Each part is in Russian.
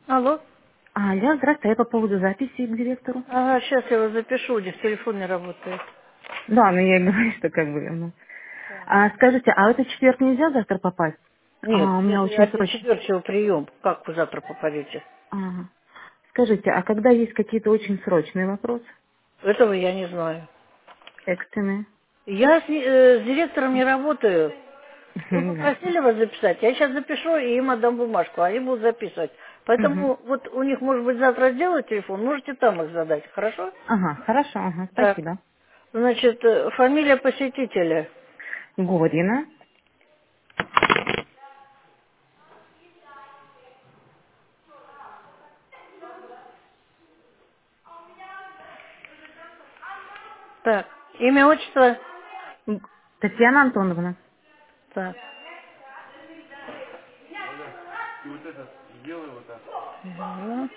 Алло. Алло, здравствуйте, я по поводу записи к директору. Ага, сейчас я вас запишу, у них телефон не работает. Да, ну я и говорю, что как бы, ну. Так. Скажите, а в этот четверг нельзя завтра попасть? Нет, У меня это очень один срочно. четвертый прием. Как вы завтра попадете? Ага. Скажите, а когда есть какие-то очень срочные вопросы, Этого я не знаю. экстренные? Я с директором не работаю. Мы Ясно. попросили вас записать. Я сейчас запишу и им отдам бумажку, они будут записывать. Мгм. Поэтому вот у них, может быть, завтра сделают телефон, можете там их задать, хорошо? Ага, хорошо, ага, Так, спасибо. значит, фамилия посетителя. Горина. Так, имя, отчество. Г- Татьяна Антоновна. Так. Ага.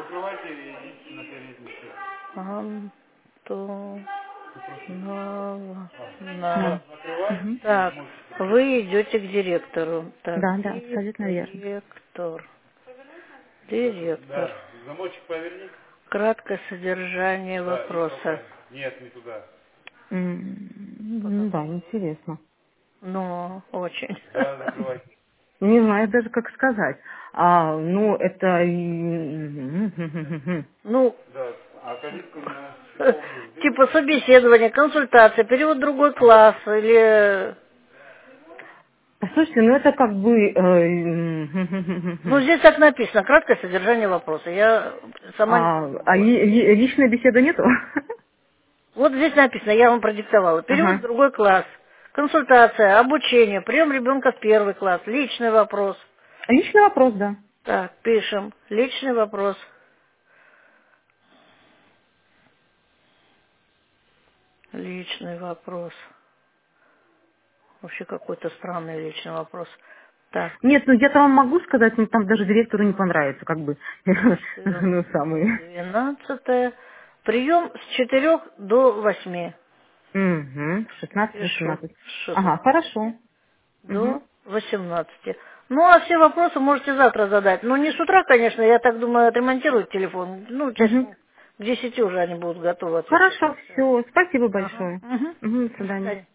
Антоновна. Да. Мгм. Так, вы идете к директору. Так, Да, да, абсолютно верно. директор. Директор. Краткое содержание вопроса. Ну да, интересно. Ну, очень. Не знаю даже, как сказать. Ну, это... Ну, типа собеседование, консультация, перевод в другой класс или... Слушайте, ну это как бы... Ну, здесь так написано, краткое содержание вопроса. Я сама не придумала. Личной беседы нету? Вот здесь написано, я вам продиктовала. Перевод в Ага. другой класс, консультация, обучение, прием ребенка в первый класс, личный вопрос. Личный вопрос, да. Так, пишем. Личный вопрос. Личный вопрос. Вообще какой-то странный личный вопрос. Так, Нет, ну я-то вам могу сказать, но там даже директору не понравится, как бы. Ну, 14, самый. 12. Прием с 4 до 8. Угу. Пишу. 16-18. С Ага, 16 хорошо. Угу. до 18. Ну, а все вопросы можете завтра задать. Ну, не с утра, конечно, я так думаю, отремонтируют телефон. Ну, Угу. часиком к 10 уже они будут готовы отвечать. Хорошо, все. Спасибо Ага. большое. Угу. Угу, до До свидания. свидания.